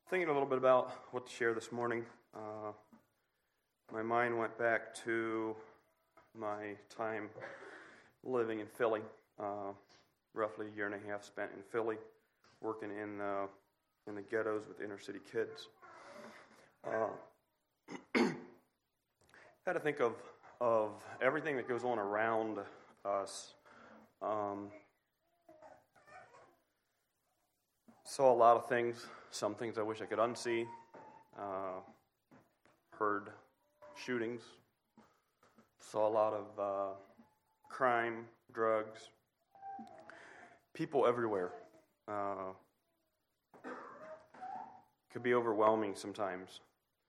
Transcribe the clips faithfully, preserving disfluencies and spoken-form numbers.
Thinking a little bit about what to share this morning, uh, my mind went back to my time living in Philly, uh, roughly a year and a half spent in Philly, working in uh, in the ghettos with inner city kids. Uh, had to think of of everything that goes on around us. Um, saw a lot of things. Some things I wish I could unsee. Uh, heard shootings. Saw a lot of uh, crime, drugs, people everywhere. Uh, could be overwhelming sometimes.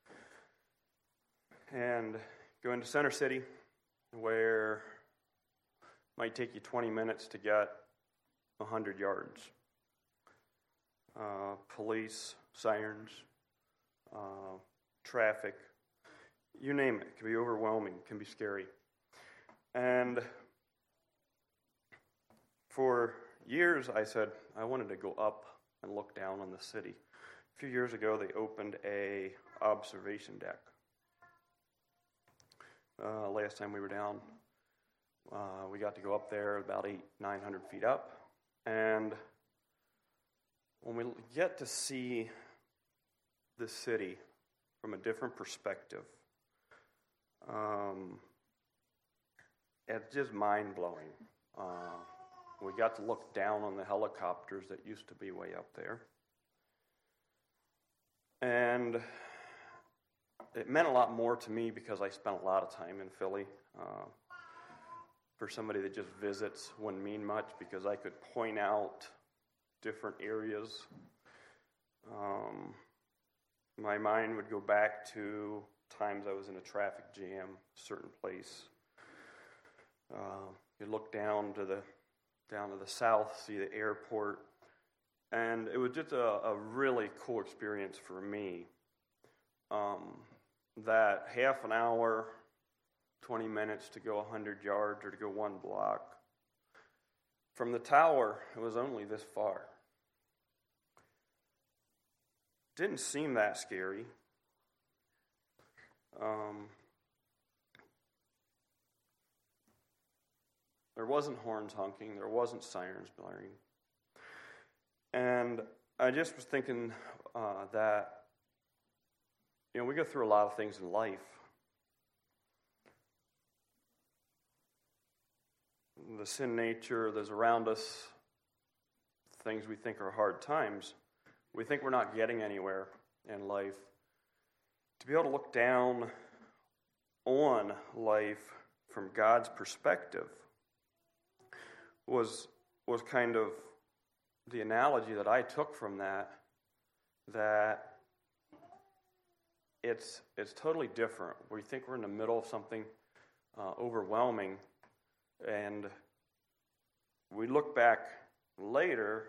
And go into Center City, where it might take you twenty minutes to get one hundred yards. Uh, police, sirens, uh, traffic, you name it. It can be overwhelming, it can be scary. And for years I said I wanted to go up and look down on the city. A few years ago they opened a observation deck. Uh, last time we were down, uh, we got to go up there about eight, nine hundred feet up, and when we get to see the city from a different perspective, um, it's just mind-blowing. Uh, we got to look down on the helicopters that used to be way up there. And it meant a lot more to me because I spent a lot of time in Philly. Uh, for somebody that just visits wouldn't mean much because I could point out different areas. Um, my mind would go back to times I was in a traffic jam, a certain place. Uh, you look down to the down to the south, see the airport, and it was just a, a really cool experience for me. Um, that half an hour, twenty minutes to go one hundred yards or to go one block. From the tower, it was only this far. Didn't seem that scary. Um, there wasn't horns honking. There wasn't sirens blaring. And I just was thinking uh, that, you know, we go through a lot of things in life. The sin nature that's around us, things we think are hard times, we think we're not getting anywhere in life. To be able to look down on life from God's perspective was was kind of the analogy that I took from that, that it's it's totally different. We think we're in the middle of something uh, overwhelming, and we look back later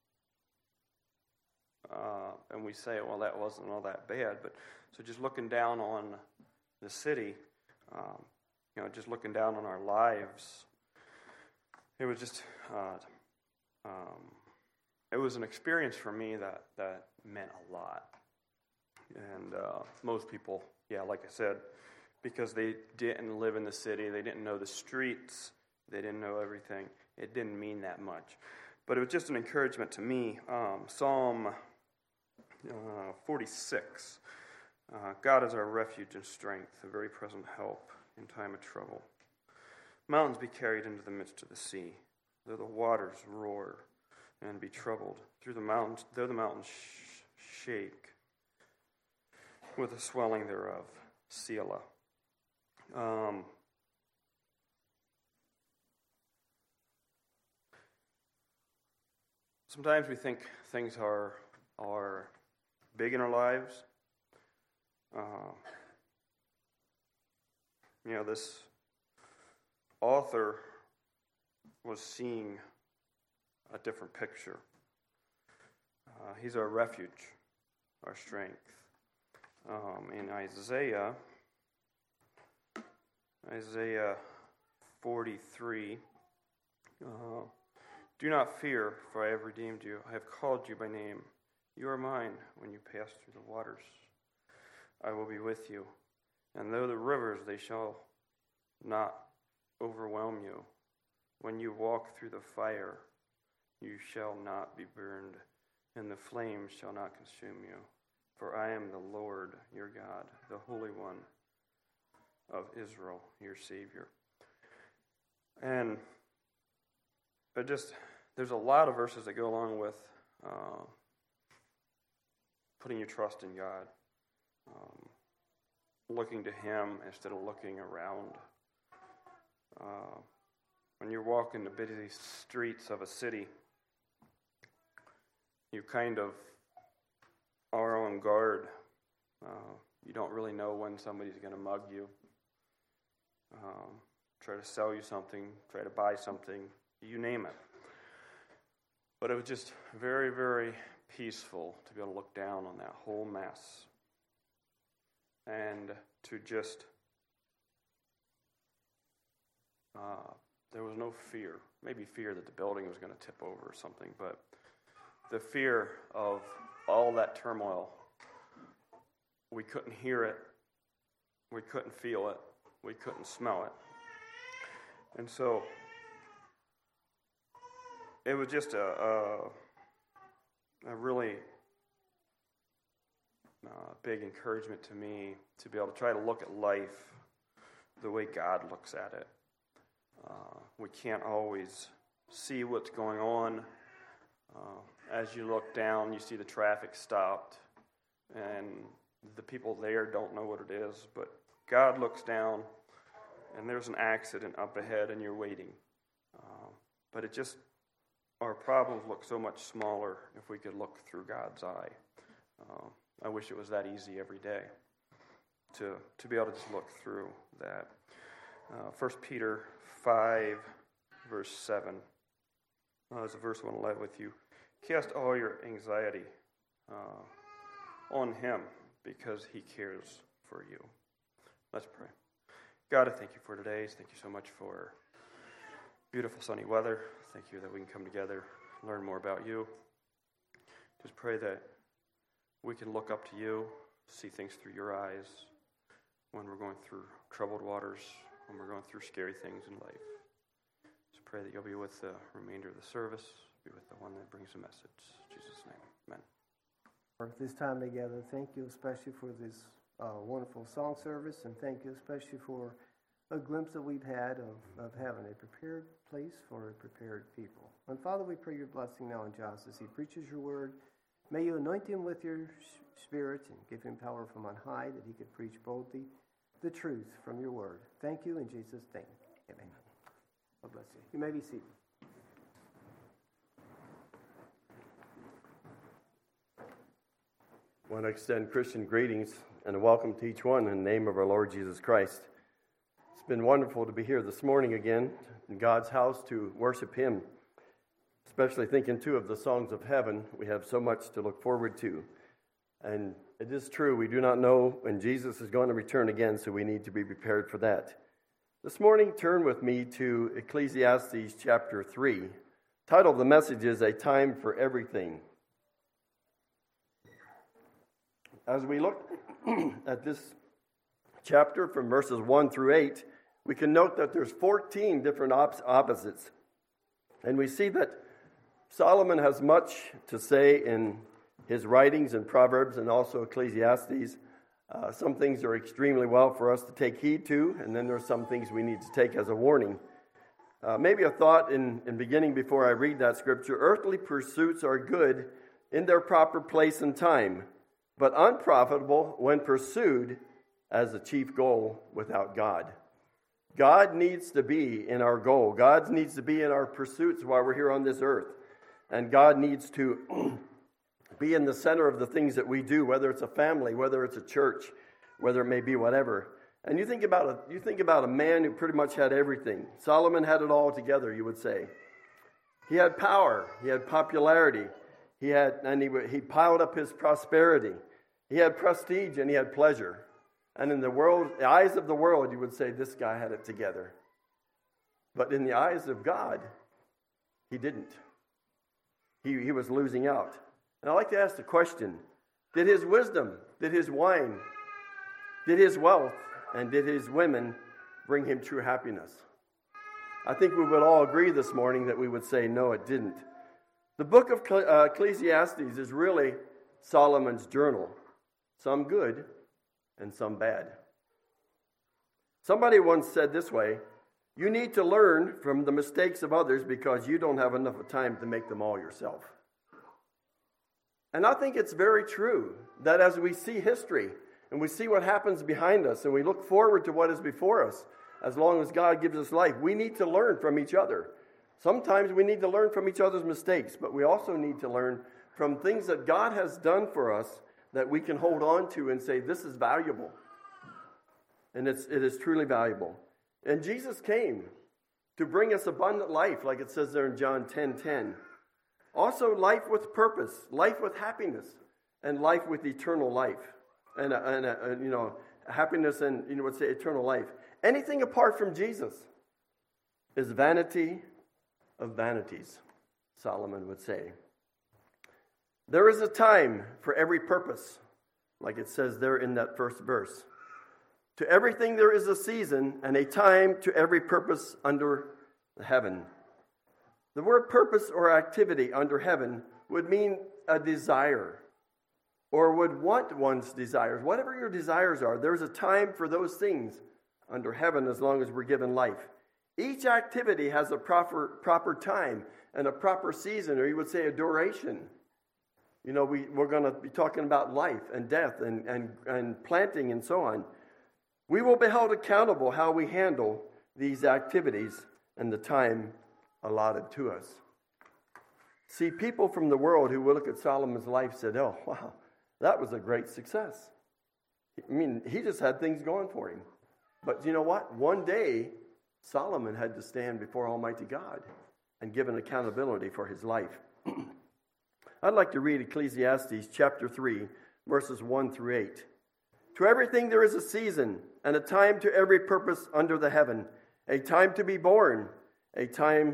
uh, and we say, well, that wasn't all that bad. But so just looking down on the city, um, you know, just looking down on our lives, it was just, uh, um, it was an experience for me that, that meant a lot. And uh, most people, yeah, like I said, because they didn't live in the city, they didn't know the streets, they didn't know everything, it didn't mean that much. But it was just an encouragement to me. Um, Psalm uh, forty-six, uh, God is our refuge and strength, a very present help in time of trouble. Mountains be carried into the midst of the sea, though the waters roar and be troubled, through the mountains, though the mountains sh- shake with the swelling thereof. Selah. Um, sometimes we think things are are big in our lives. Uh, you know, this author was seeing a different picture. Uh, he's our refuge, our strength. Um, in Isaiah, Isaiah forty-three, uh, do not fear, for I have redeemed you. I have called you by name. You are mine. When you pass through the waters, I will be with you. And though the rivers, they shall not overwhelm you. When you walk through the fire, you shall not be burned, and the flames shall not consume you. For I am the Lord your God, the Holy One of Israel, your Savior. And it just, there's a lot of verses that go along with uh, putting your trust in God, um, looking to Him instead of looking around. Uh, when you're walking the busy streets of a city, you kind of are on guard. Uh, you don't really know when somebody's going to mug you, um, try to sell you something, try to buy something, you name it. But it was just very, very peaceful to be able to look down on that whole mess and to just, uh, there was no fear. Maybe fear that the building was going to tip over or something, but the fear of all that turmoil, we couldn't hear it, we couldn't feel it, we couldn't smell it. And so it was just a, a, a really uh, big encouragement to me to be able to try to look at life the way God looks at it. Uh, we can't always see what's going on. Uh, as you look down, you see the traffic stopped, and the people there don't know what it is, but God looks down, and there's an accident up ahead, and you're waiting. Uh, but it just, our problems look so much smaller if we could look through God's eye. Uh, I wish it was that easy every day to, to be able to just look through that. Uh, First Peter five, verse seven. Uh, is a verse I want to leave with you. Cast all your anxiety uh, on Him because He cares for you. Let's pray. God, I thank you for today. Thank you so much for beautiful sunny weather. Thank you that we can come together, learn more about you. Just pray that we can look up to you, see things through your eyes when we're going through troubled waters, when we're going through scary things in life. Just pray that you'll be with the remainder of the service, be with the one that brings the message. In Jesus' name, amen. For this time together, thank you especially for this uh, wonderful song service, and thank you especially for a glimpse that we've had of, of having a prepared place for a prepared people. And Father, we pray your blessing now on Josh as he preaches your word. May you anoint him with your spirit and give him power from on high that he could preach boldly the truth from your word. Thank you in Jesus' name. Amen. God bless you. You may be seated. I want to extend Christian greetings and a welcome to each one in the name of our Lord Jesus Christ. It's been wonderful to be here this morning again in God's house to worship Him, especially thinking too of the songs of heaven. We have so much to look forward to. And it is true, we do not know when Jesus is going to return again, so we need to be prepared for that. This morning, turn with me to Ecclesiastes chapter three. The title of the message is A Time for Everything. As we look at this chapter from verses one through eight, we can note that there's fourteen different op- opposites. And we see that Solomon has much to say in his writings in Proverbs and also Ecclesiastes. Uh, some things are extremely well for us to take heed to, and then there are some things we need to take as a warning. Uh, maybe a thought in, in beginning before I read that scripture. Earthly pursuits are good in their proper place and time, but unprofitable when pursued as the chief goal without God. God needs to be in our goal. God needs to be in our pursuits while we're here on this earth. And God needs to be in the center of the things that we do, whether it's a family, whether it's a church, whether it may be whatever. And you think about a, you think about a man who pretty much had everything. Solomon had it all together, you would say. He had power. He had popularity. He had, and he, he piled up his prosperity. He had prestige and he had pleasure. And in the world, the eyes of the world, you would say this guy had it together. But in the eyes of God, he didn't. He, he was losing out. And I like to ask the question, did his wisdom, did his wine, did his wealth, and did his women bring him true happiness? I think we would all agree this morning that we would say, no, it didn't. The book of Ecclesiastes is really Solomon's journal, some good and some bad. Somebody once said this way, you need to learn from the mistakes of others because you don't have enough time to make them all yourself. And I think it's very true that as we see history and we see what happens behind us and we look forward to what is before us, as long as God gives us life, we need to learn from each other. Sometimes we need to learn from each other's mistakes, but we also need to learn from things that God has done for us that we can hold on to and say, this is valuable. And it's, it is truly valuable. And Jesus came to bring us abundant life, like it says there in John ten ten. Also life with purpose, life with happiness, and life with eternal life. And, and, and you know, happiness and, you know, let's say eternal life. Anything apart from Jesus is vanity of vanities, Solomon would say. There is a time for every purpose, like it says there in that first verse. To everything there is a season and a time to every purpose under heaven. The word purpose or activity under heaven would mean a desire or would want one's desires. Whatever your desires are, there's a time for those things under heaven as long as we're given life. Each activity has a proper proper time and a proper season, or you would say a duration. You know, we, we're going to be talking about life and death and, and, and planting and so on. We will be held accountable how we handle these activities and the time allotted to us. See, people from the world who will look at Solomon's life said, oh, wow, that was a great success. I mean, he just had things going for him. But you know what? One day, Solomon had to stand before Almighty God and give an accountability for his life. I'd like to read Ecclesiastes chapter three, verses one through eight. To everything there is a season, and a time to every purpose under the heaven, a time to be born, a time,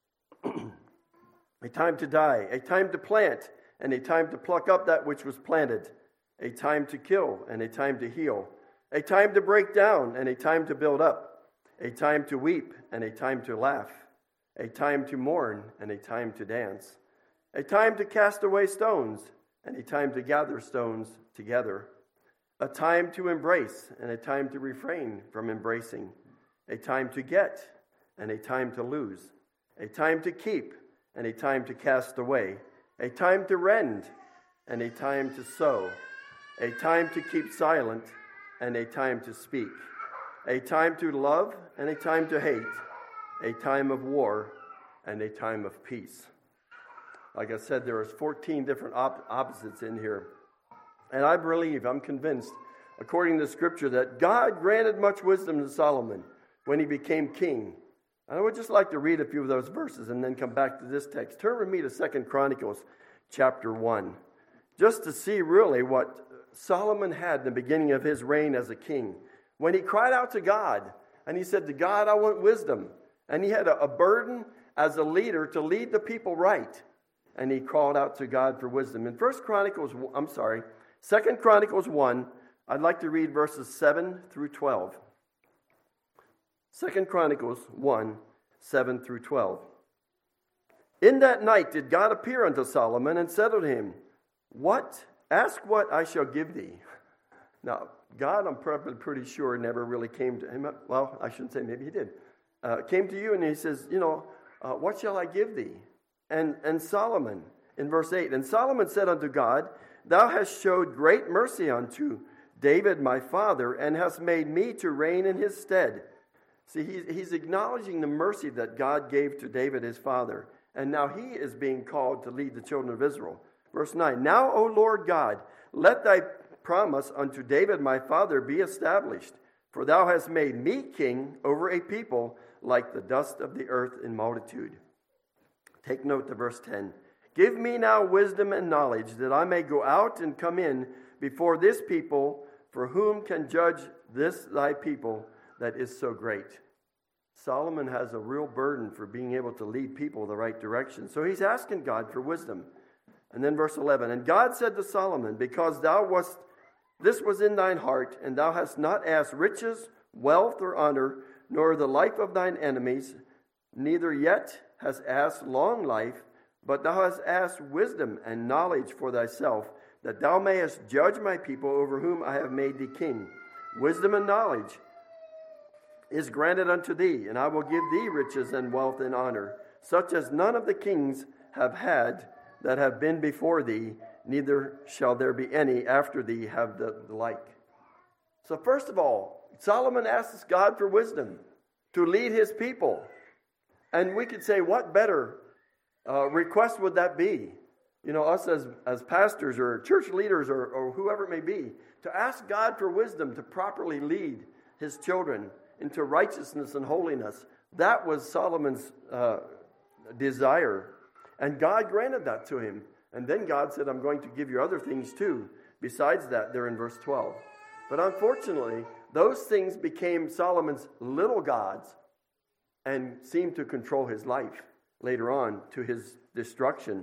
a time to die, a time to plant, and a time to pluck up that which was planted, a time to kill, and a time to heal, a time to break down, and a time to build up, a time to weep, and a time to laugh, a time to mourn, and a time to dance, a time to cast away stones, and a time to gather stones together, a time to embrace, and a time to refrain from embracing, a time to get, and a time to lose, a time to keep, and a time to cast away, a time to rend, and a time to sow, a time to keep silent, and a time to speak, a time to love, and a time to hate, a time of war, and a time of peace. Like I said, there is fourteen different op- opposites in here. And I believe, I'm convinced, according to Scripture, that God granted much wisdom to Solomon when he became king. And I would just like to read a few of those verses and then come back to this text. Turn with me to Second Chronicles chapter one, just to see really what Solomon had in the beginning of his reign as a king. When he cried out to God, and he said to God, I want wisdom. And he had a, a burden as a leader to lead the people right. And he called out to God for wisdom. In First Chronicles, I'm sorry, Second Chronicles one, I'd like to read verses seven through twelve. Second Chronicles one, seven through twelve. In that night did God appear unto Solomon and said unto him, What? Ask what I shall give thee. Now, God, I'm probably pretty sure, never really came to him. Well, I shouldn't say, maybe he did. Uh, came to you and he says, you know, uh, what shall I give thee? And, and Solomon, in verse eight, and Solomon said unto God, Thou hast showed great mercy unto David my father, and hast made me to reign in his stead. See, he's, he's acknowledging the mercy that God gave to David his father. And now he is being called to lead the children of Israel. Verse nine, Now, O Lord God, let thy promise unto David my father be established. For thou hast made me king over a people like the dust of the earth in multitude. Take note to verse ten. Give me now wisdom and knowledge, that I may go out and come in before this people, for whom can judge this thy people that is so great. Solomon has a real burden for being able to lead people the right direction. So he's asking God for wisdom. And then verse eleven, and God said to Solomon, because thou wast, this was in thine heart, and thou hast not asked riches, wealth, or honor, nor the life of thine enemies, neither yet hast asked long life, but thou hast asked wisdom and knowledge for thyself, that thou mayest judge my people over whom I have made thee king. Wisdom and knowledge is granted unto thee, and I will give thee riches and wealth and honor, such as none of the kings have had that have been before thee, neither shall there be any after thee have the, the like. So first of all, Solomon asks God for wisdom to lead his people. And we could say, what better uh, request would that be? You know, us as, as pastors or church leaders or, or whoever it may be, to ask God for wisdom to properly lead his children into righteousness and holiness. That was Solomon's uh, desire. And God granted that to him. And then God said, I'm going to give you other things too. Besides that, they're in verse twelve. But unfortunately, those things became Solomon's little gods and seemed to control his life later on to his destruction.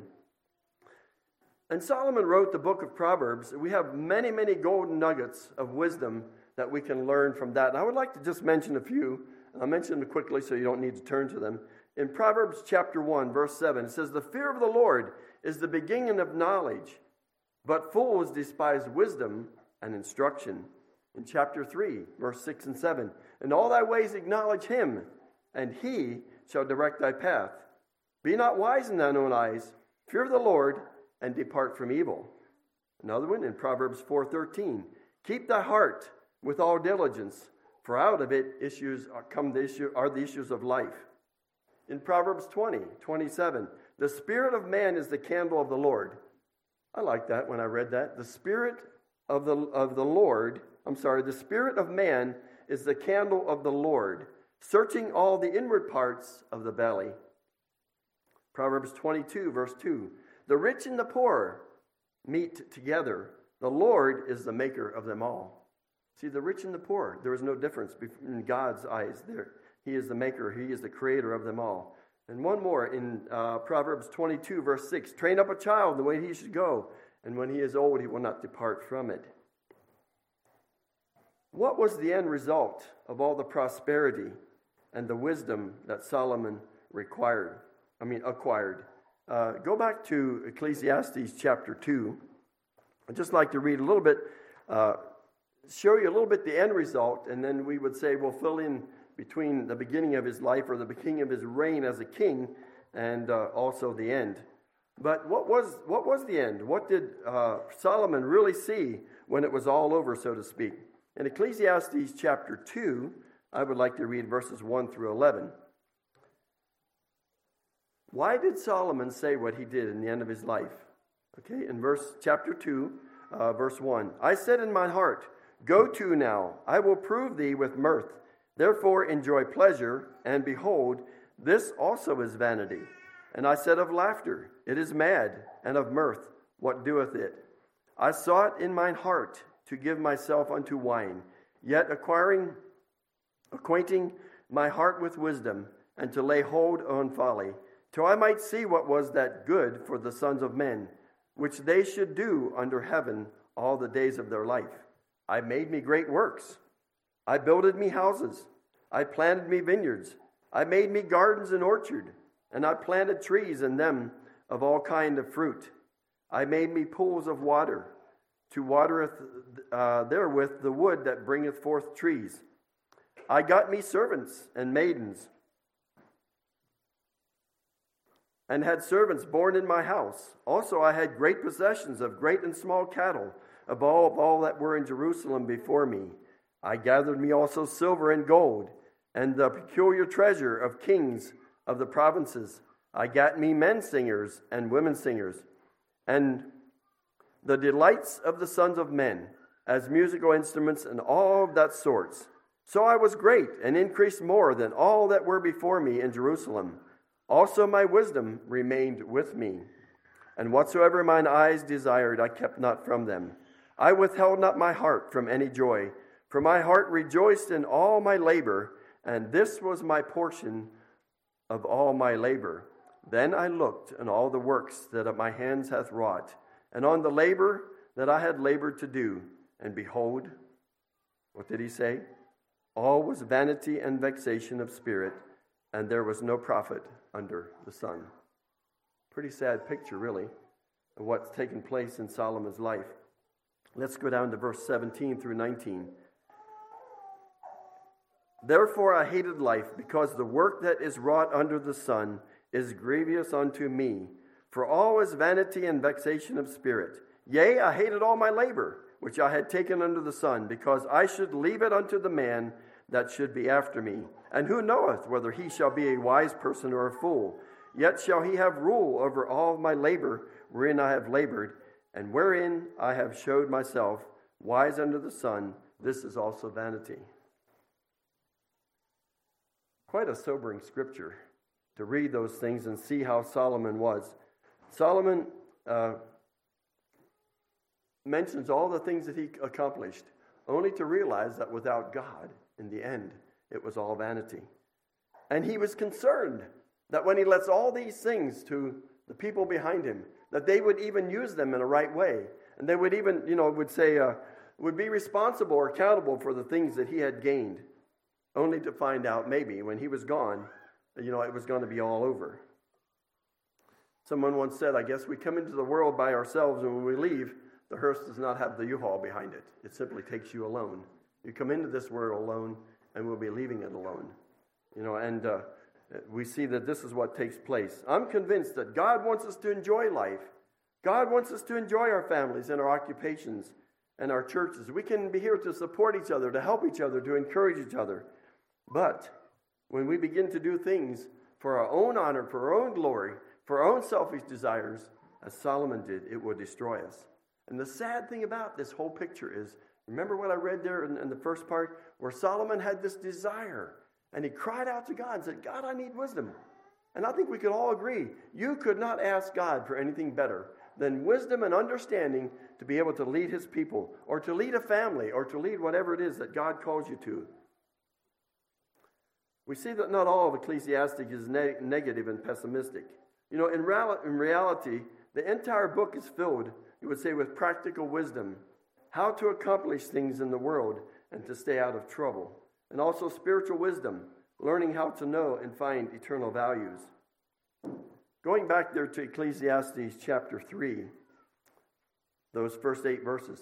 And Solomon wrote the book of Proverbs. We have many, many golden nuggets of wisdom that we can learn from that. And I would like to just mention a few. I'll mention them quickly so you don't need to turn to them. In Proverbs chapter one, verse seven, it says, the fear of the Lord is the beginning of knowledge, but fools despise wisdom and instruction. In chapter three, verse six and seven, in all thy ways acknowledge him, and he shall direct thy path. Be not wise in thine own eyes. Fear the Lord, and depart from evil. Another one in Proverbs four thirteen, keep thy heart with all diligence, for out of it issues are, come the issue, are the issues of life. In Proverbs twenty twenty-seven, the spirit of man is the candle of the Lord. I like that when I read that. The spirit of the of the Lord, I'm sorry, the spirit of man is the candle of the Lord, searching all the inward parts of the belly. Proverbs twenty-two, verse two, the rich and the poor meet together. The Lord is the maker of them all. See, the rich and the poor, there is no difference in God's eyes there. He is the maker. He is the creator of them all. And one more in uh, Proverbs twenty-two, verse six. Train up a child in the way he should go, and when he is old, he will not depart from it. What was the end result of all the prosperity and the wisdom that Solomon required? I mean, acquired. Uh, go back to Ecclesiastes chapter two. I'd just like to read a little bit, uh, show you a little bit the end result, and then we would say we'll fill in between the beginning of his life or the beginning of his reign as a king and uh, also the end. But what was what was the end? What did uh, Solomon really see when it was all over, so to speak? In Ecclesiastes chapter two, I would like to read verses one through eleven. Why did Solomon say what he did in the end of his life? Okay, in verse chapter two, uh, verse one. I said in my heart, go to now, I will prove thee with mirth. Therefore enjoy pleasure, and behold, this also is vanity. And I said of laughter, it is mad, and of mirth, what doeth it? I sought in mine heart to give myself unto wine, yet acquiring, acquainting my heart with wisdom, and to lay hold on folly, till I might see what was that good for the sons of men, which they should do under heaven all the days of their life. I made me great works. I builded me houses. I planted me vineyards. I made me gardens and orchard, and I planted trees in them of all kind of fruit. I made me pools of water, to watereth uh, therewith the wood that bringeth forth trees. I got me servants and maidens, and had servants born in my house. Also I had great possessions of great and small cattle, of all, of all that were in Jerusalem before me. I gathered me also silver and gold, and the peculiar treasure of kings of the provinces. I gat me men singers and women singers, and the delights of the sons of men, as musical instruments and all of that sorts. So I was great, and increased more than all that were before me in Jerusalem. Also my wisdom remained with me, and whatsoever mine eyes desired, I kept not from them. I withheld not my heart from any joy, for my heart rejoiced in all my labor, and this was my portion of all my labor. Then I looked on all the works that my hands hath wrought, and on the labor that I had labored to do, and behold, what did he say? All was vanity and vexation of spirit, and there was no profit under the sun. Pretty sad picture, really, of what's taken place in Solomon's life. Let's go down to verse seventeen through nineteen. Therefore I hated life, because the work that is wrought under the sun is grievous unto me. For all is vanity and vexation of spirit. Yea, I hated all my labor, which I had taken under the sun, because I should leave it unto the man that should be after me. And who knoweth whether he shall be a wise person or a fool? Yet shall he have rule over all my labor, wherein I have labored, and wherein I have showed myself wise under the sun. This is also vanity. Quite a sobering scripture to read those things and see how Solomon was. Solomon uh, mentions all the things that he accomplished, only to realize that without God, in the end, it was all vanity. And he was concerned that when he lets all these things to the people behind him, that they would even use them in a right way. And they would even, you know, would say, uh, would be responsible or accountable for the things that he had gained, only to find out maybe when he was gone, you know, it was going to be all over. Someone once said, I guess we come into the world by ourselves, and when we leave, the hearse does not have the U-Haul behind it. It simply takes you alone. You come into this world alone, and we'll be leaving it alone. You know, and uh, we see that this is what takes place. I'm convinced that God wants us to enjoy life. God wants us to enjoy our families and our occupations and our churches. We can be here to support each other, to help each other, to encourage each other. But when we begin to do things for our own honor, for our own glory, for our own selfish desires, as Solomon did, it will destroy us. And the sad thing about this whole picture is, remember what I read there in, in the first part, where Solomon had this desire, and he cried out to God and said, God, I need wisdom. And I think we could all agree, you could not ask God for anything better than wisdom and understanding to be able to lead his people, or to lead a family, or to lead whatever it is that God calls you to. We see that not all of Ecclesiastes is ne- negative and pessimistic. You know, in, real- in reality, the entire book is filled, you would say, with practical wisdom, how to accomplish things in the world and to stay out of trouble. And also spiritual wisdom, learning how to know and find eternal values. Going back there to Ecclesiastes chapter three, those first eight verses.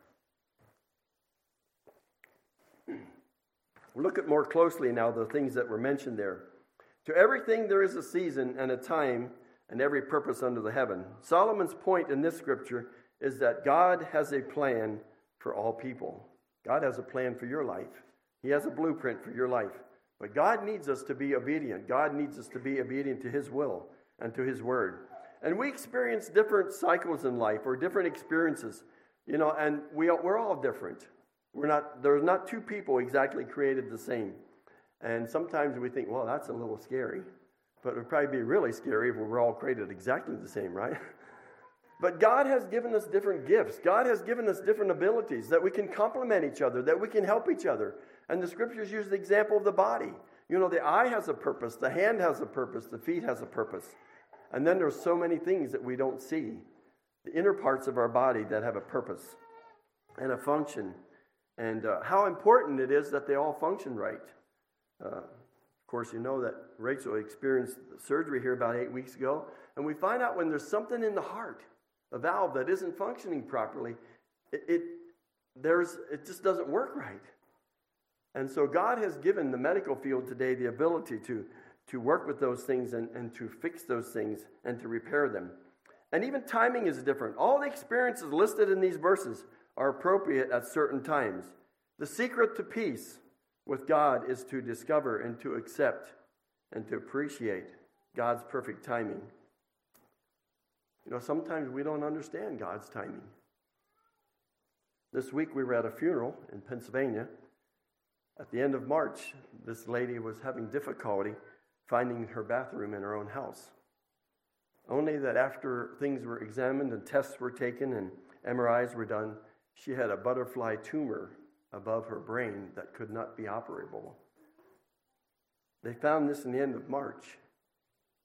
Look at more closely now the things that were mentioned there. To everything there is a season and a time and every purpose under the heaven. Solomon's point in this scripture is that God has a plan for all people. God has a plan for your life. He has a blueprint for your life. But God needs us to be obedient. God needs us to be obedient to his will and to his word. And we experience different cycles in life, or different experiences, you know, and we are, we're all different. We're not, there's not two people exactly created the same. And sometimes we think, well, that's a little scary. But it would probably be really scary if we were all created exactly the same, right? But God has given us different gifts. God has given us different abilities that we can complement each other, that we can help each other. And the scriptures use the example of the body. You know, the eye has a purpose, the hand has a purpose, the feet has a purpose. And then there's so many things that we don't see. The inner parts of our body that have a purpose and a function. And uh, how important it is that they all function right. Uh, of course, you know that Rachel experienced surgery here about eight weeks ago. And we find out when there's something in the heart, a valve that isn't functioning properly, it, it, there's, it just doesn't work right. And so God has given the medical field today the ability to, to work with those things and, and to fix those things and to repair them. And even timing is different. All the experiences listed in these verses are appropriate at certain times. The secret to peace with God is to discover and to accept and to appreciate God's perfect timing. You know, sometimes we don't understand God's timing. This week we were at a funeral in Pennsylvania. At the end of March, this lady was having difficulty finding her bathroom in her own house. Only that after things were examined and tests were taken and M R Is were done, she had a butterfly tumor above her brain that could not be operable. They found this in the end of March.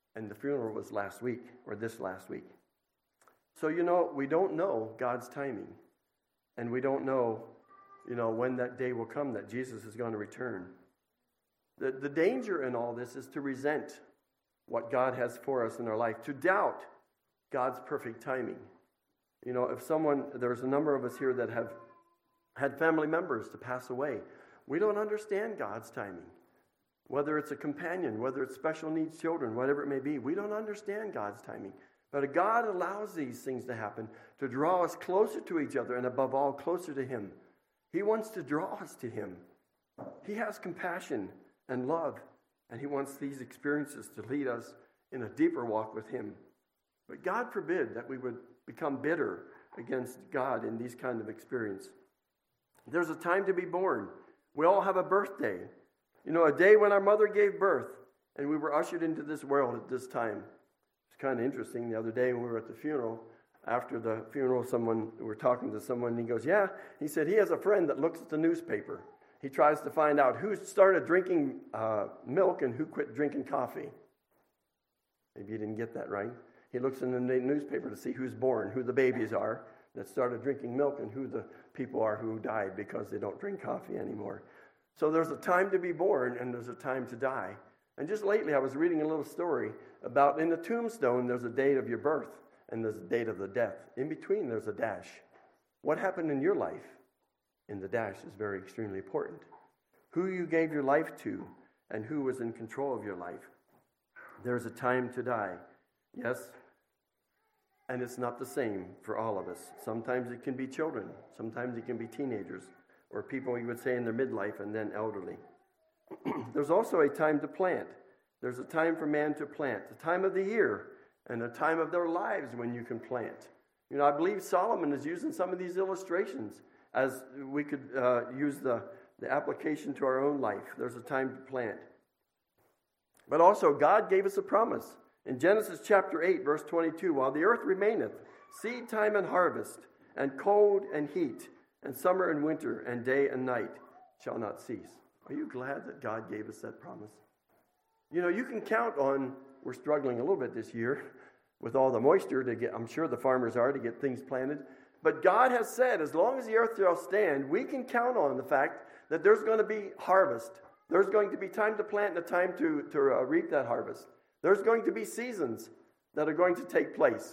and the funeral was last week, or this last week. So, you know, we don't know God's timing. And we don't know, you know, when that day will come that Jesus is going to return. The, the danger in all this is to resent what God has for us in our life, to doubt God's perfect timing. You know, if someone, there's a number of us here that have had family members to pass away. We don't understand God's timing. Whether it's a companion, whether it's special needs children, whatever it may be, we don't understand God's timing. But God allows these things to happen to draw us closer to each other and above all, closer to Him. He wants to draw us to Him. He has compassion and love, and He wants these experiences to lead us in a deeper walk with Him. But God forbid that we would become bitter against God in these kind of experience. There's a time to be born. We all have a birthday. You know, a day when our mother gave birth, and we were ushered into this world at this time. It's kind of interesting. The other day when we were at the funeral, after the funeral, someone, we were talking to someone, and he goes, yeah, he said he has a friend that looks at the newspaper. He tries to find out who started drinking uh, milk and who quit drinking coffee. Maybe you didn't get that right. He looks in the newspaper to see who's born, who the babies are that started drinking milk, and who the people are who died because they don't drink coffee anymore. So there's a time to be born, and there's a time to die. And just lately I was reading a little story about in the tombstone there's a date of your birth, and there's a date of the death. In between there's a dash. What happened in your life in the dash is very extremely important. Who you gave your life to, and who was in control of your life. There's a time to die. Yes, and it's not the same for all of us. Sometimes it can be children. Sometimes it can be teenagers, or people you would say in their midlife and then elderly. There's also a time to plant. There's a time for man to plant, a time of the year, and a time of their lives when you can plant. You know, I believe Solomon is using some of these illustrations as we could uh, use the, the application to our own life. There's a time to plant. But also, God gave us a promise. In Genesis chapter eight, verse twenty-two, while the earth remaineth, seed time and harvest, and cold and heat, and summer and winter, and day and night shall not cease. Are you glad that God gave us that promise? You know, you can count on, we're struggling a little bit this year with all the moisture to get, I'm sure the farmers are, to get things planted. But God has said, as long as the earth shall stand, we can count on the fact that there's going to be harvest. There's going to be time to plant and a time to, to uh, reap that harvest. There's going to be seasons that are going to take place.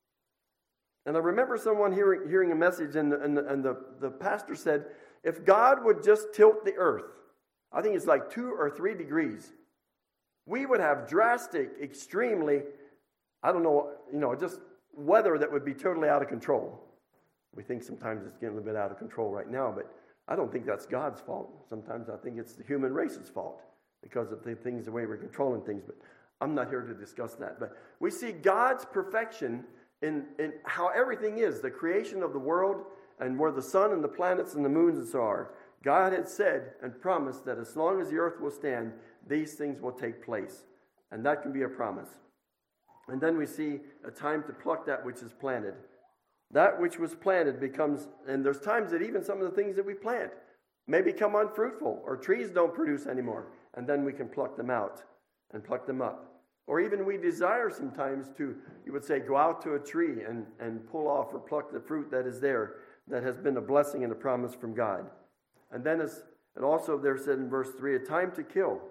And I remember someone hearing, hearing a message, and, the, and, the, and the, the pastor said, if God would just tilt the earth, I think it's like two or three degrees, we would have drastic, extremely, I don't know, you know, just weather that would be totally out of control. We think sometimes it's getting a little bit out of control right now, but I don't think that's God's fault. Sometimes I think it's the human race's fault because of the things, the way we're controlling things, but I'm not here to discuss that. But we see God's perfection in, in how everything is, the creation of the world and where the sun and the planets and the moons and so are. God had said and promised that as long as the earth will stand, these things will take place. And that can be a promise. And then we see a time to pluck that which is planted. That which was planted becomes, and there's times that even some of the things that we plant may become unfruitful, or trees don't produce anymore. And then we can pluck them out and pluck them up. Or even we desire sometimes to, you would say, go out to a tree and, and pull off or pluck the fruit that is there, that has been a blessing and a promise from God. And then as, and also there said in verse three, a time to kill.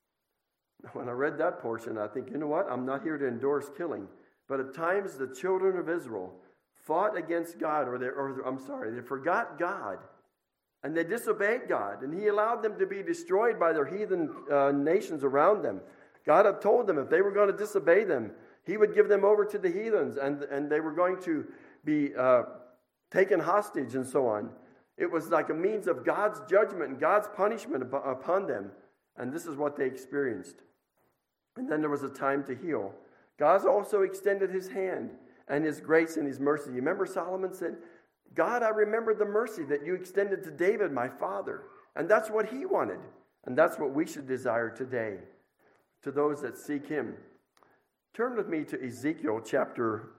When I read that portion, I think, you know what? I'm not here to endorse killing. But at times the children of Israel fought against God, or they, or I'm sorry, they forgot God. And they disobeyed God. And He allowed them to be destroyed by their heathen uh, nations around them. God had told them if they were going to disobey them, He would give them over to the heathens, and, and they were going to be uh, taken hostage and so on. It was like a means of God's judgment and God's punishment upon them. And this is what they experienced. And then there was a time to heal. God also extended His hand and His grace and His mercy. You remember Solomon said, God, I remember the mercy that you extended to David, my father. And that's what he wanted. And that's what we should desire today to those that seek Him. Turn with me to Ezekiel chapter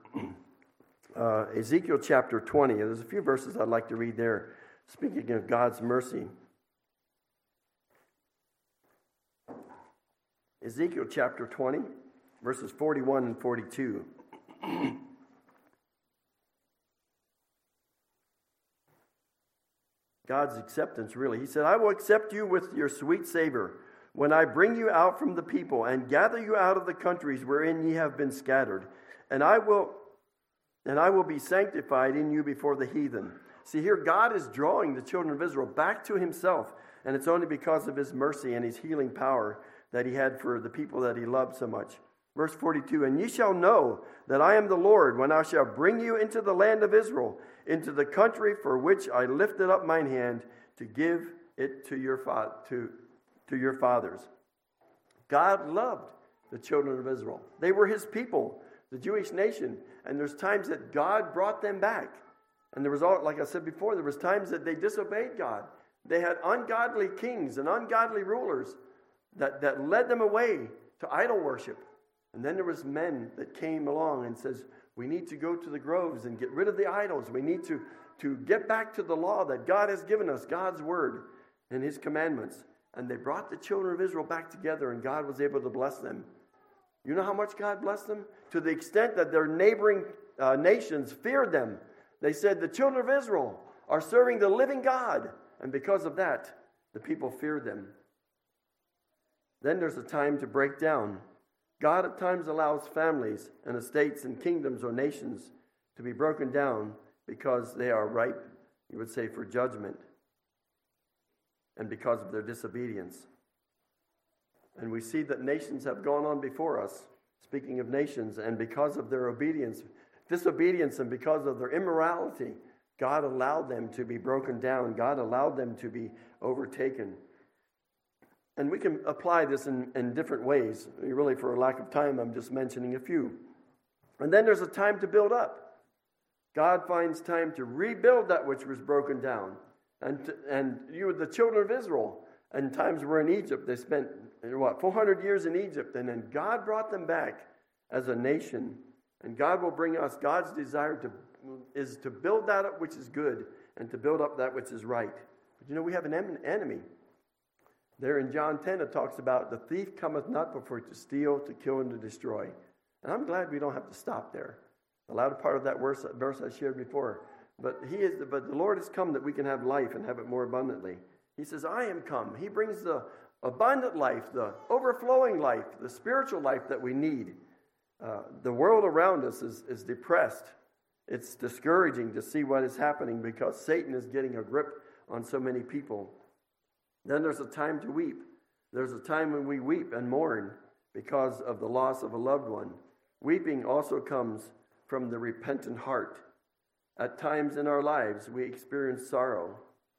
uh, Ezekiel chapter twenty. There's a few verses I'd like to read there, speaking of God's mercy. Ezekiel chapter twenty. verses forty-one and forty-two. God's acceptance, really. He said, I will accept you with your sweet savor when I bring you out from the people and gather you out of the countries wherein ye have been scattered. And I will, and I will be sanctified in you before the heathen. See, here God is drawing the children of Israel back to himself. And it's only because of his mercy and his healing power that he had for the people that he loved so much. Verse forty-two, and ye shall know that I am the Lord when I shall bring you into the land of Israel, into the country for which I lifted up mine hand to give it to your, fa- to, to your fathers. God loved the children of Israel. They were his people, the Jewish nation. And there's times that God brought them back. And there was, all, like I said before, there was times that they disobeyed God. They had ungodly kings and ungodly rulers that, that led them away to idol worship. And then there was men that came along and says, we need to go to the groves and get rid of the idols. We need to, to get back to the law that God has given us, God's word and his commandments. And they brought the children of Israel back together, and God was able to bless them. You know how much God blessed them? To the extent that their neighboring uh, nations feared them. They said, the children of Israel are serving the living God. And because of that, the people feared them. Then there's a time to break down. God at times allows families and estates and kingdoms or nations to be broken down because they are ripe, you would say, for judgment, and because of their disobedience. And we see that nations have gone on before us, speaking of nations, and because of their obedience, disobedience, and because of their immorality, God allowed them to be broken down. God allowed them to be overtaken. And we can apply this in, in different ways. Really, for a lack of time, I'm just mentioning a few. And then there's a time to build up. God finds time to rebuild that which was broken down. And to, and you, the children of Israel, and times were in Egypt. They spent, what, four hundred years in Egypt. And then God brought them back as a nation. And God will bring us, God's desire to is to build that up which is good and to build up that which is right. But you know, we have an enemy. There in John ten, it talks about the thief cometh not before to steal, to kill, and to destroy. And I'm glad we don't have to stop there. The latter part of that verse, verse I shared before. But he is, but the Lord has come that we can have life and have it more abundantly. He says, I am come. He brings the abundant life, the overflowing life, the spiritual life that we need. Uh, the world around us is, is depressed. It's discouraging to see what is happening because Satan is getting a grip on so many people. Then there's a time to weep. There's a time when we weep and mourn because of the loss of a loved one. Weeping also comes from the repentant heart. At times in our lives, we experience sorrow.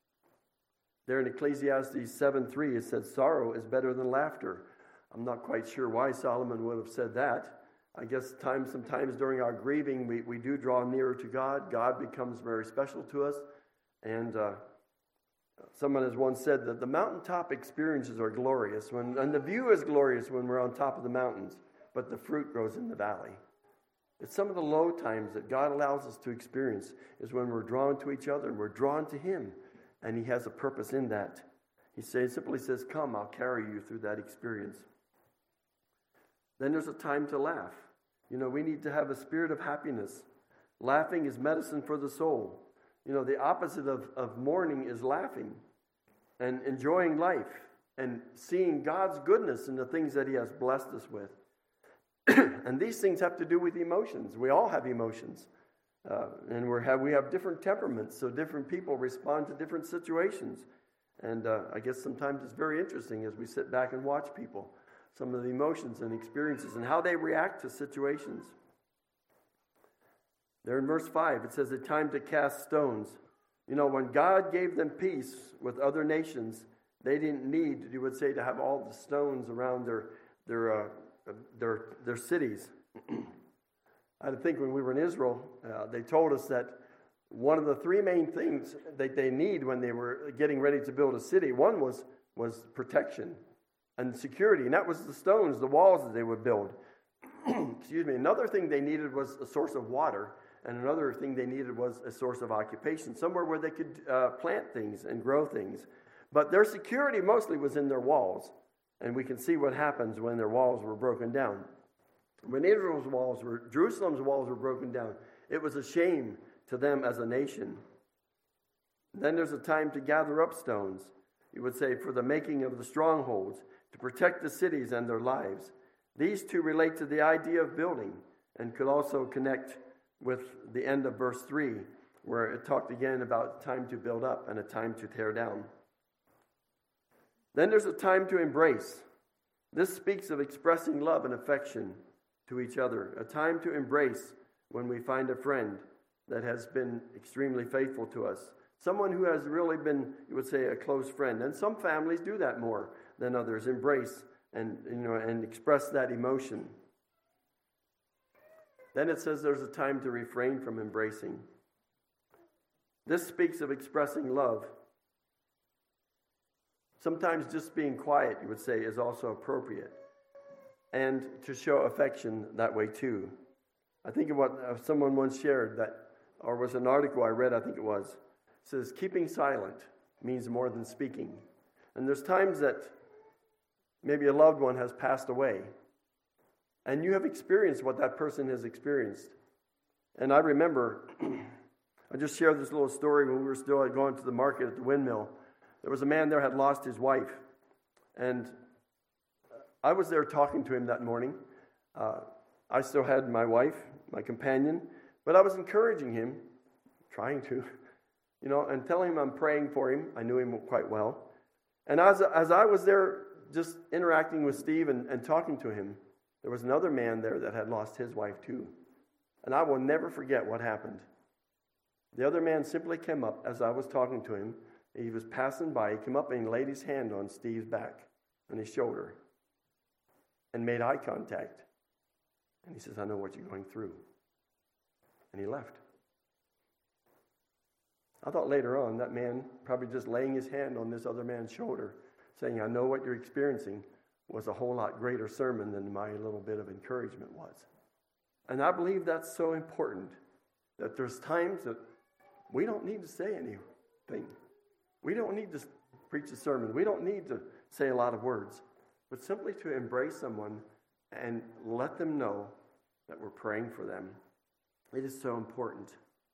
There in Ecclesiastes seven three, it says, sorrow is better than laughter. I'm not quite sure why Solomon would have said that. I guess times, sometimes during our grieving, we, we do draw nearer to God. God becomes very special to us. And uh, someone has once said that the mountaintop experiences are glorious, when, and the view is glorious when we're on top of the mountains, but the fruit grows in the valley. It's some of the low times that God allows us to experience is when we're drawn to each other and we're drawn to him, and he has a purpose in that. He says, simply says, come, I'll carry you through that experience. Then there's a time to laugh. You know, we need to have a spirit of happiness. Laughing is medicine for the soul. You know, the opposite of, of mourning is laughing and enjoying life and seeing God's goodness in the things that he has blessed us with. And these things have to do with emotions. We all have emotions. Uh, and we have, we have different temperaments, so different people respond to different situations. And uh, I guess sometimes it's very interesting as we sit back and watch people, some of the emotions and experiences and how they react to situations. There in verse five, it says, a time to cast stones. You know, when God gave them peace with other nations, they didn't need, you would say, to have all the stones around their their uh, their, their cities. I think when we were in Israel, uh, they told us that one of the three main things that they need when they were getting ready to build a city, one was, was protection and security, and that was the stones, the walls that they would build. Excuse me. Another thing they needed was a source of water, and another thing they needed was a source of occupation, somewhere where they could uh, plant things and grow things. But their security mostly was in their walls, and we can see what happens when their walls were broken down. When Israel's walls were, Jerusalem's walls were broken down, it was a shame to them as a nation. Then there's a time to gather up stones, you would say, for the making of the strongholds, to protect the cities and their lives. These two relate to the idea of building and could also connect with the end of verse three, where it talked again about time to build up and a time to tear down. Then there's a time to embrace. This speaks of expressing love and affection to each other, a time to embrace when we find a friend that has been extremely faithful to us, someone who has really been, you would say, a close friend. And some families do that more than others, embrace and, you know, and express that emotion. Then it says there's a time to refrain from embracing. This speaks of expressing love. Sometimes just being quiet, you would say, is also appropriate. And to show affection that way too. I think of what uh, someone once shared, that, or was an article I read, I think it was. It says, keeping silent means more than speaking. And there's times that maybe a loved one has passed away, and you have experienced what that person has experienced. And I remember, I just shared this little story when we were still going to the market at the windmill. There was a man there had lost his wife, and I was there talking to him that morning. Uh, I still had my wife, my companion, but I was encouraging him, trying to, you know, and telling him I'm praying for him. I knew him quite well. And as, as I was there just interacting with Steve and, and talking to him, there was another man there that had lost his wife too. And I will never forget what happened. The other man simply came up as I was talking to him. He was passing by. He came up and he laid his hand on Steve's back, on his shoulder, and made eye contact. And he says, I know what you're going through. And he left. I thought later on that man, probably just laying his hand on this other man's shoulder, saying, I know what you're experiencing, was a whole lot greater sermon than my little bit of encouragement was. And I believe that's so important, that there's times that we don't need to say anything. We don't need to preach a sermon. We don't need to say a lot of words, but simply to embrace someone and let them know that we're praying for them. It is so important.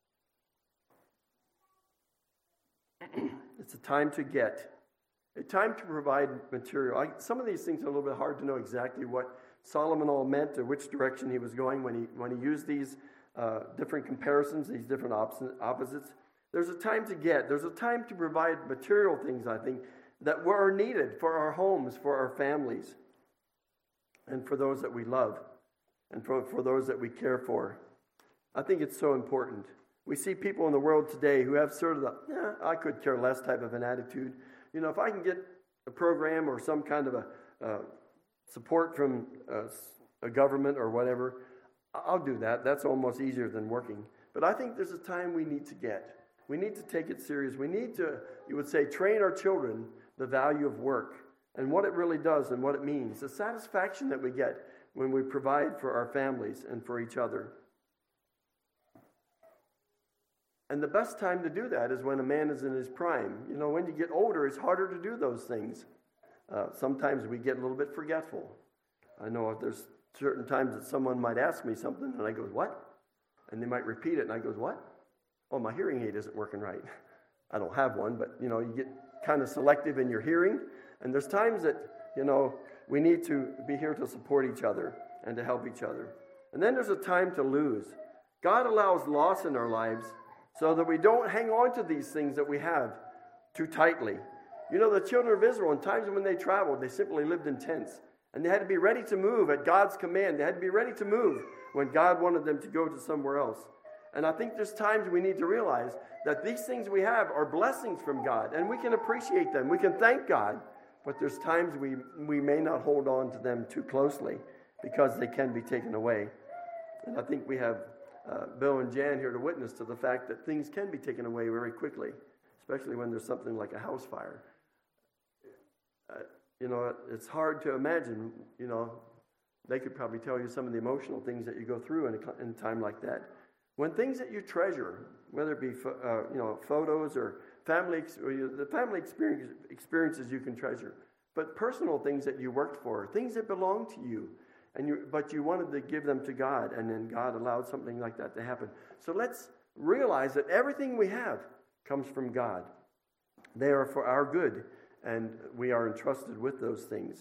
It's a time to get, a time to provide material. I, some of these things are a little bit hard to know exactly what Solomon all meant or which direction he was going when he when he used these uh, different comparisons, these different opposites. There's a time to get. There's a time to provide material things, I think, that are needed for our homes, for our families, and for those that we love, and for, for those that we care for. I think it's so important. We see people in the world today who have sort of the, yeah, I could care less type of an attitude. You know, if I can get a program or some kind of a uh, support from uh, a government or whatever, I'll do that. That's almost easier than working. But I think there's a time we need to get. We need to take it serious. We need to, you would say, train our children the value of work and what it really does and what it means. The satisfaction that we get when we provide for our families and for each other. And the best time to do that is when a man is in his prime. You know, when you get older, it's harder to do those things. Uh, sometimes we get a little bit forgetful. I know if there's certain times that someone might ask me something, and I go, what? And they might repeat it, and I go, what? Oh, my hearing aid isn't working right. I don't have one, but, you know, you get kind of selective in your hearing. And there's times that, you know, we need to be here to support each other and to help each other. And then there's a time to lose. God allows loss in our lives so that we don't hang on to these things that we have too tightly. You know, the children of Israel, in times when they traveled, they simply lived in tents. And they had to be ready to move at God's command. They had to be ready to move when God wanted them to go to somewhere else. And I think there's times we need to realize that these things we have are blessings from God. And we can appreciate them. We can thank God. But there's times we, we may not hold on to them too closely because they can be taken away. And I think we have uh, Bill and Jan here to witness to the fact that things can be taken away very quickly, especially when there's something like a house fire. Uh, you know, it's hard to imagine, you know, they could probably tell you some of the emotional things that you go through in a, in a time like that. When things that you treasure, whether it be uh, you know photos or family, or you, the family experience, experiences you can treasure, but personal things that you worked for, things that belong to you, and you, but you wanted to give them to God, and then God allowed something like that to happen. So let's realize that everything we have comes from God. They are for our good, and we are entrusted with those things.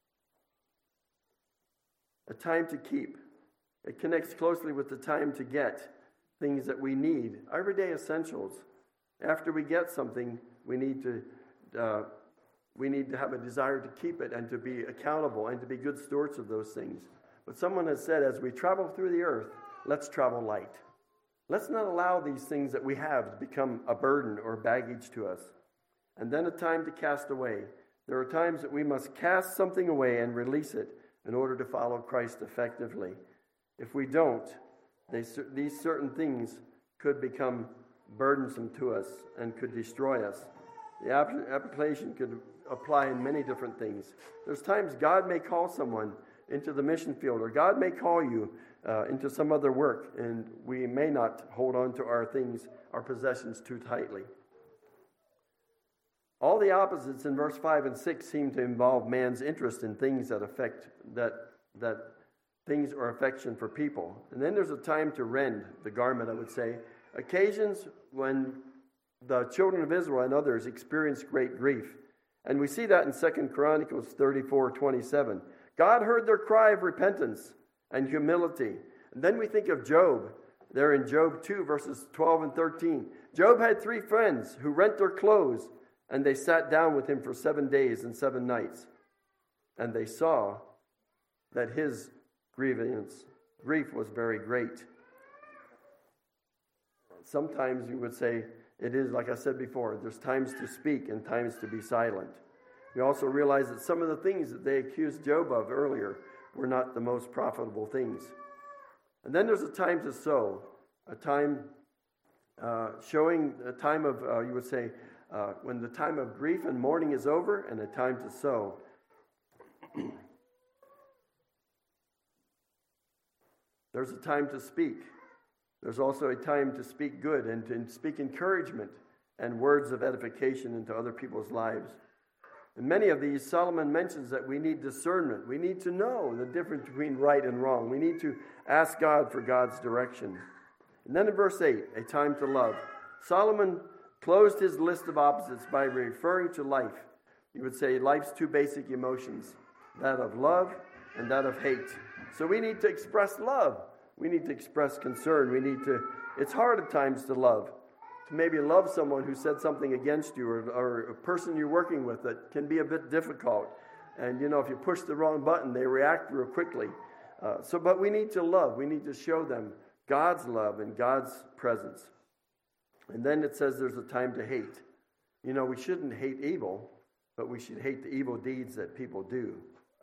A time to keep. It connects closely with the time to get things that we need, everyday essentials. After we get something, we need to uh, we need to have a desire to keep it and to be accountable and to be good stewards of those things. But someone has said, as we travel through the earth, let's travel light. Let's not allow these things that we have to become a burden or baggage to us. And then a time to cast away. There are times that we must cast something away and release it in order to follow Christ effectively. If we don't, they, these certain things could become burdensome to us and could destroy us. The application could apply in many different things. There's times God may call someone into the mission field, or God may call you uh, into some other work, and we may not hold on to our things, our possessions too tightly. All the opposites in verse five and six seem to involve man's interest in things that affect that that things or affection for people. And then there's a time to rend the garment, I would say. Occasions when the children of Israel and others experienced great grief. And we see that in Second Chronicles thirty-four twenty-seven. God heard their cry of repentance and humility. And then we think of Job, there in Job two, verses twelve and thirteen. Job had three friends who rent their clothes, and they sat down with him for seven days and seven nights. And they saw that his grievance, grief was very great. Sometimes you would say, it is, like I said before, there's times to speak and times to be silent. We also realize that some of the things that they accused Job of earlier were not the most profitable things. And then there's a time to sow, a time uh, showing a time of, uh, you would say, uh, when the time of grief and mourning is over, and a time to sow. There's a time to speak. There's also a time to speak good and to speak encouragement and words of edification into other people's lives. In many of these, Solomon mentions that we need discernment. We need to know the difference between right and wrong. We need to ask God for God's direction. And then in verse eight, a time to love. Solomon closed his list of opposites by referring to life. You would say life's two basic emotions, that of love and that of hate. So we need to express love. We need to express concern. We need to, it's hard at times to love. To maybe love someone who said something against you, or, or a person you're working with that can be a bit difficult. And, you know, if you push the wrong button, they react real quickly. Uh, so, but we need to love. We need to show them God's love and God's presence. And then it says there's a time to hate. You know, we shouldn't hate evil, but we should hate the evil deeds that people do.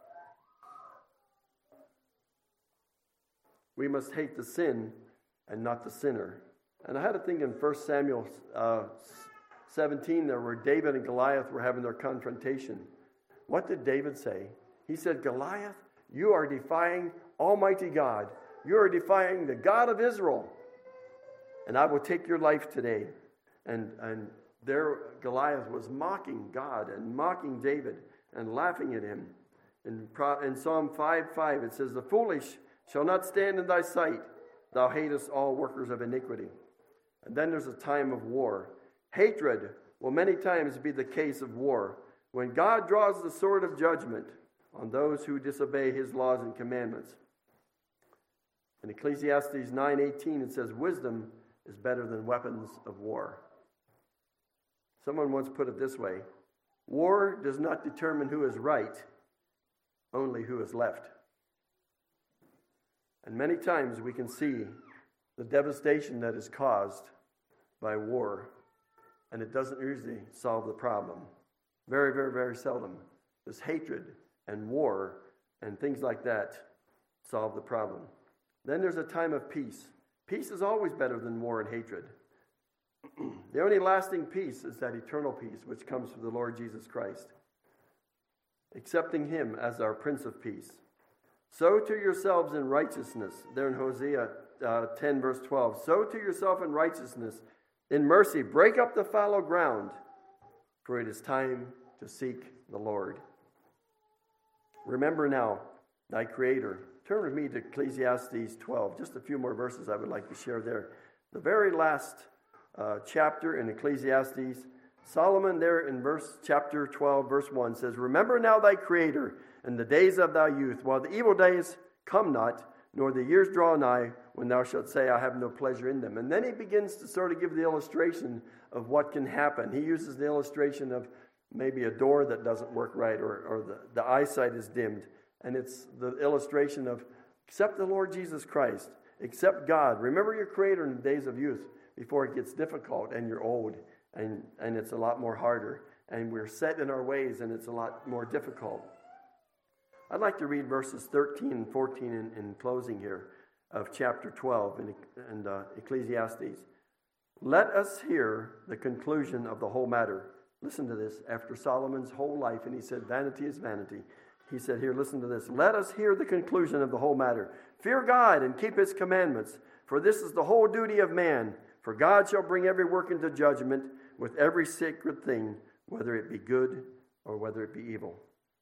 We must hate the sin and not the sinner. And I had to think in First Samuel uh, seventeen there, where David and Goliath were having their confrontation. What did David say? He said, Goliath, you are defying Almighty God. You are defying the God of Israel. And I will take your life today. And, and there Goliath was mocking God and mocking David and laughing at him. In, in Psalm five five it says, the foolish shall not stand in thy sight. Thou hatest all workers of iniquity. And then there's a time of war. Hatred will many times be the case of war, when God draws the sword of judgment on those who disobey his laws and commandments. In Ecclesiastes nine eighteen it says, wisdom is better than weapons of war. Someone once put it this way, war does not determine who is right, only who is left. And many times we can see the devastation that is caused by war, and it doesn't usually solve the problem. Very, very, very seldom does hatred and war and things like that solve the problem. Then there's a time of peace. Peace is always better than war and hatred. The only lasting peace is that eternal peace which comes from the Lord Jesus Christ. Accepting him as our Prince of Peace. Sow to yourselves in righteousness. There in Hosea uh, ten, verse twelve. Sow to yourself in righteousness. In mercy, break up the fallow ground, for it is time to seek the Lord. Remember now thy Creator, turn with me to Ecclesiastes twelve. Just a few more verses I would like to share there. The very last uh, chapter in Ecclesiastes, Solomon there in verse chapter twelve, verse one says, "Remember now thy Creator in the days of thy youth, while the evil days come not, nor the years draw nigh, when thou shalt say, I have no pleasure in them." And then he begins to sort of give the illustration of what can happen. He uses the illustration of maybe a door that doesn't work right, or, or the, the eyesight is dimmed. And it's the illustration of accept the Lord Jesus Christ, accept God. Remember your Creator in the days of youth before it gets difficult and you're old and, and it's a lot more harder. And we're set in our ways and it's a lot more difficult. I'd like to read verses thirteen and fourteen in, in closing here of chapter twelve in, in uh, Ecclesiastes. "Let us hear the conclusion of the whole matter." Listen to this. After Solomon's whole life, and he said, vanity is vanity. He said, here, listen to this. "Let us hear the conclusion of the whole matter. Fear God and keep his commandments, for this is the whole duty of man. For God shall bring every work into judgment with every secret thing, whether it be good or whether it be evil."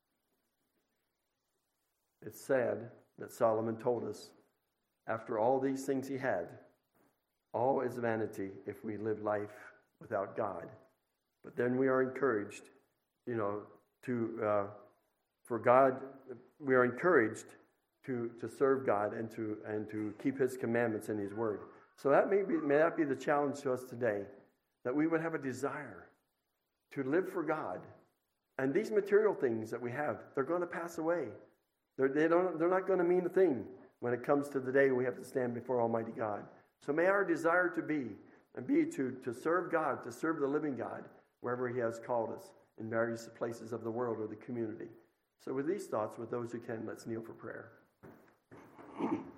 It's sad that Solomon told us, after all these things he had, all is vanity if we live life without God. But then we are encouraged, you know, to uh, for God, we are encouraged to to serve God and to and to keep his commandments in his word. So that may be may that be the challenge to us today, that we would have a desire to live for God. And these material things that we have, they're going to pass away. They're, they don't, they're not going to mean a thing when it comes to the day we have to stand before Almighty God. So may our desire to be, and be to, to serve God, to serve the living God, wherever he has called us, in various places of the world or the community. So with these thoughts, with those who can, let's kneel for prayer.